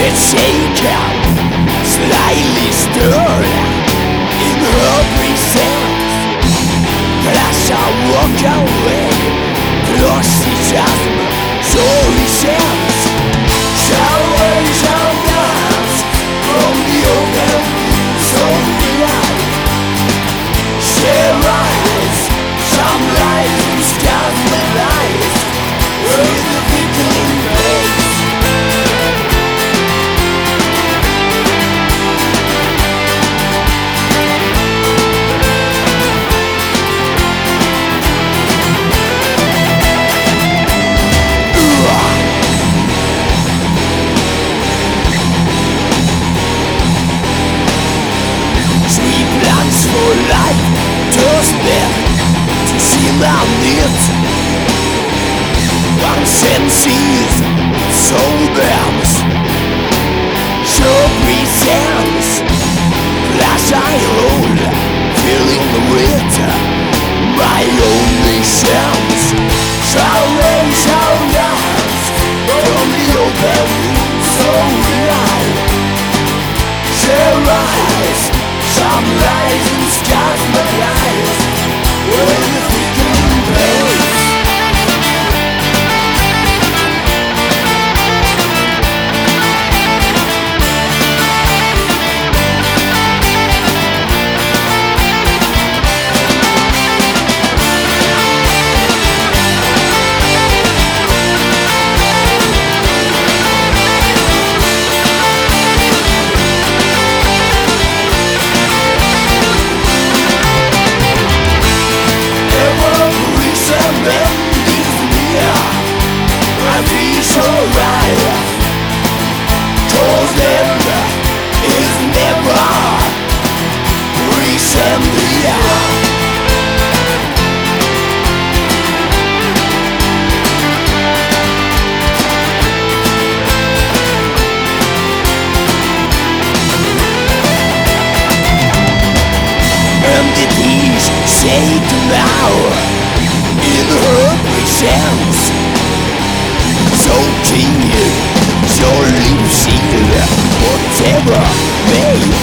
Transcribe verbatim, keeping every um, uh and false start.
shaken, slightly stirred in her presence. But as I walk away, close the chasm, sorry sense. Showers of dust from the open winds of the light. She rise, some light and scars my life with the flickering face. For life, just there to see my needs. One senses, soul burns, show presents. Glass I hold, feeling the weight, my only chance. Salvation lies from the open wounds of life. She rise, some lies and scars my life with the flickering blaze. Shaken now in her presence, so keen, so lucid, whatever may